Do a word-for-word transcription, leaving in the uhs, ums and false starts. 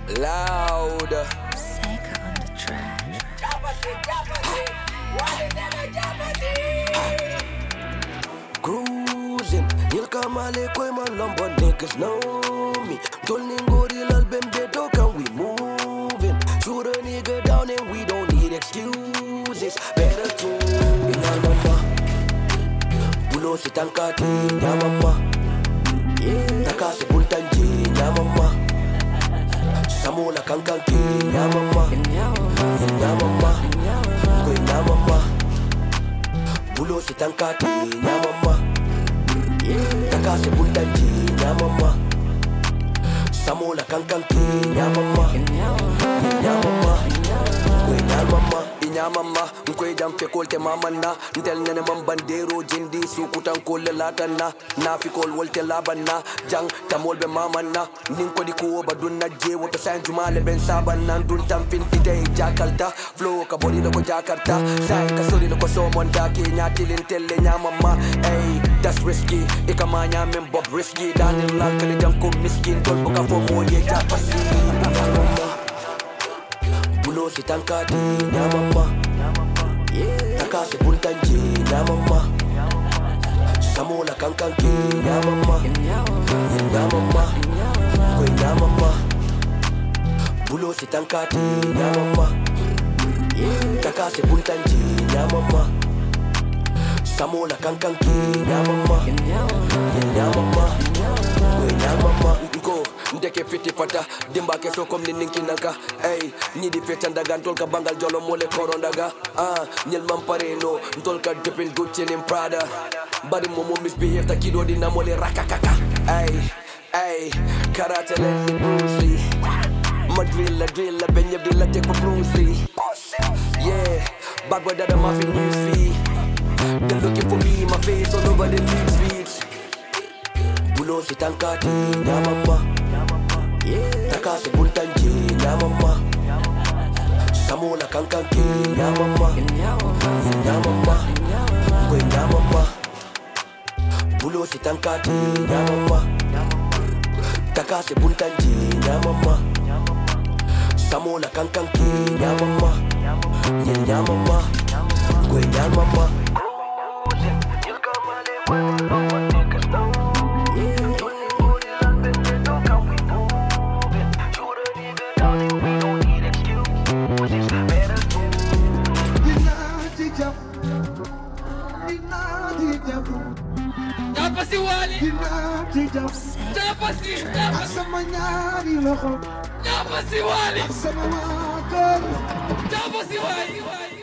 Loud. Seka on the track. Cruising, Nilka Male Kwema Lumber niggas know me. Dolningori lal bembe dog and we moving. Shoot a nigga down and we don't need excuses. Better to Inamama. Bulo si tankati, Yamama. Takasi puntanji, Yamama. Samula kankanki, Yamama. Yamama. Kwe Yamama. Bulo si tankati, Yamama. Takasi puntanji, Yamama. Samula kankanki, Yamama. Yamama. Kwe Yamama. Inyamama, nkwe jampe kolte mamana. Ntel nene mambandero jindi sukutan kolle latana. Nafi kol wolte labana. Jang tamolbe mamana. Ninko di kuo badunna je woto sain jumale ben sabana. Ndun tampin fide Jakarta. Flow ka body loko Jakarta. Sain ka sori loko somonda. Kenya tilin telle nyamama. Ey, that's risky. Ikama nyamen bob risky. Daniel lankali janko miskin. Tol boka fomo ye japasi. Inyamama. Bulo si tankati, Yamama. Takasi puntanji, Yamama. Samula kankanki, Yamama. Yamama. Kwe Yamama. Bulo si tankati, Yamama. Takasi puntanji, Yamama. Samula kankanki, Yamama. Yamama. Kwe Yamama. Go. Ndeke fiti fata, dimba ke so kom ni ninki nanka. Ey, ni di feta ndaga, ntolka bangal jolo mole korondaga. Ah, nyel mampareno, ntolka dripping Gucci in Prada. Body momo misbehave, ta kido di na mole rakakaka. Ey, ey, karate let me Bruce Lee. Ma drilla drilla, benye drilla take for Bruce Lee. Yeah, bad boy that I'm off in newsfeed. They're looking for me, my face all over the news feeds. Bulo si tankati, Yamama. Takasi puntanji, Yamama. Samula kankanki, Yamama. Yamama. Kwe Yamama. Bulo si tankati, Yamama. Takasi puntanji, Yamama. Samula kankanki, Yamama. Yamama. Kwe Yamama. Dapat si Wally. Dapat si Dapat si Wally. Dapat si Wally.